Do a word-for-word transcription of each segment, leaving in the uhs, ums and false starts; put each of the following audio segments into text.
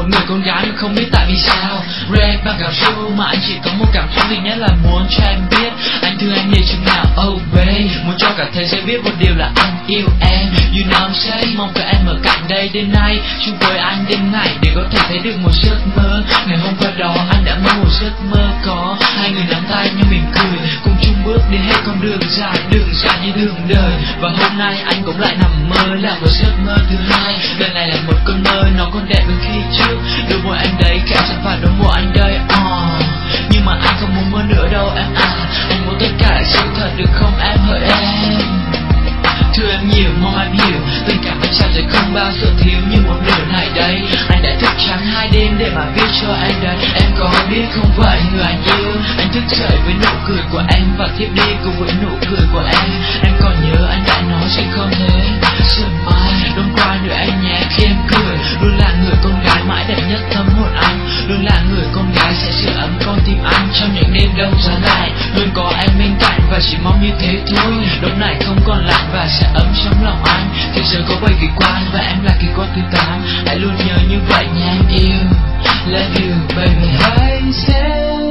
người con gái mà không biết tại vì sao rap bằng cảm xúc mà anh chỉ có một cảm xúc duy nhất là muốn cho em biết anh thương em nhiều chừng nào. Oh babe, muốn cho cả thế giới biết một điều là anh yêu em. You know I'm saying, mong có em ở cạnh đây đêm nay chung với anh đêm ngày để có thể thấy được một giấc mơ. Ngày hôm qua đó anh đã mơ một giấc mơ có hai người nắm tay nhau mỉm cười cùng chung bước đi hết con đường dài, đường dài như đường đời. Và hôm nay anh cũng lại nằm mơ là một giấc mơ thứ hai. Lần này là một cơn mơ nó còn đẹp hơn khi trước. Đôi môi anh đấy kẹo chẳng phải đôi môi anh đây. Uh. Nhưng mà anh không muốn mơ nữa đâu em à. Anh muốn tất cả là sự thật được không em hỡi em. Thương em nhiều mong em hiểu, tình cảm anh trao sẽ không bao giờ thiếu như một nửa này đây. Anh đã thức trắng hai đêm để mà viết cho em đây. Em có biết không vậy người anh yêu. Anh thức dậy với nụ cười của em và thiếp đi cùng với nụ cười của em. Anh còn nhớ anh đã nói sẽ không thế sớm mai. Don't cry nữa em nhé khi em cười. Luôn là người con gái mãi đẹp nhất tâm hồn anh. Luôn là người con gái sẽ sưởi ấm con tim anh trong những đêm đông giá lạnh. Luôn có em bên cạnh và chỉ mong như thế thôi. Lúc này không còn lạnh và sẽ ấm trong lòng anh. Thế giới có bảy kỳ quan và em là kỳ quan thứ tám. Hãy luôn nhớ như vậy nha em yêu. Love you baby. Hãy xem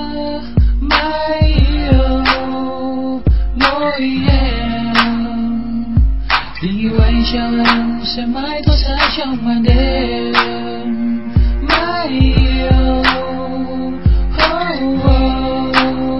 mãi yêu mỗi em. Tình yêu anh trao em sẽ mãi tỏa sáng trong màn đêm. Mãi yêu. Oh, oh.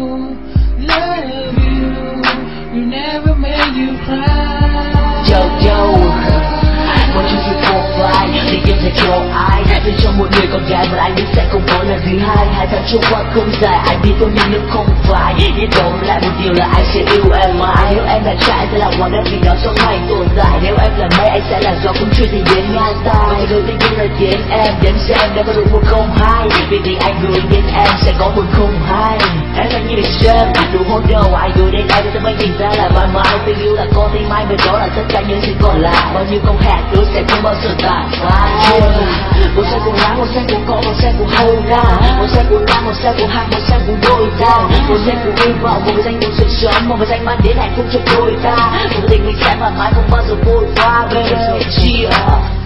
Love you. You never made you cry. Yo yo, có chút sự khổ vai, tình yêu sẽ cho ai? Vì trong một người con gái mà anh biết sẽ không có lần thứ hai. Hai tháng trôi qua không dài, anh biết tôi nhưng nếu không phải. Biết đâu lại một điều là anh sẽ yêu em mãi. Nếu em là trai sẽ là hoàng đất vì nó trong ngày tồn tại. Nếu em là mây anh sẽ là gió cũng chưa thể đến ngang tay. Và đôi tình yêu là đến em, đến xem đã có đủ một không hai. Vì tình anh gửi đến em sẽ có một không hai. Em là như để xem, đủ hôn đầu anh gửi đến em sẽ mới nhìn ra là mãi mãi. Tình yêu là con tim anh, bởi đó là tất cả những gì còn lại. Bao nhiêu câu hẹn tôi sẽ không bao giờ tàn phai. Một xe của lá, một xe của cỏ, một xe của hầu ra. Một xe của nam, một xe của hai, một xe của đôi ta. Một xe của hy vọng, một cái danh của sự sống. Một cái danh mang đến hạnh phúc cho đôi ta. Một cái tình mình sẽ mãi mãi không bao giờ vội qua. Baby, cheer up.